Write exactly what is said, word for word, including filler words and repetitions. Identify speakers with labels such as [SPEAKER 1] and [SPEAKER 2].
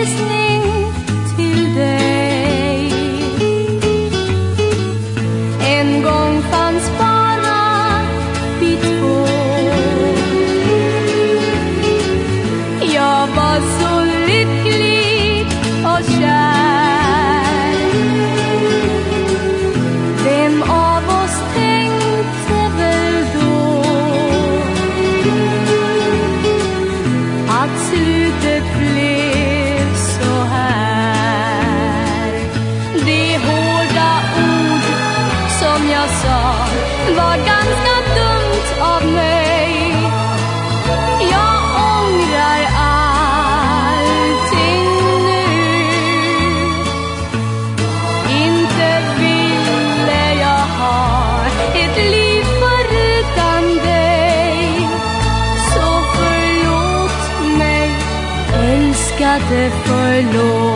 [SPEAKER 1] hälsning till dig. En gång fanns bara vi två. Jag var så lycklig och kär. Vem av oss tänkte väl då att slutet blev så här. Det hårda ord som jag sa var ganska dumt av mig. Jag ångrar allting nu. Inte ville jag ha ett liv förutan dig. Så förlåt mig, älskade, förlåt.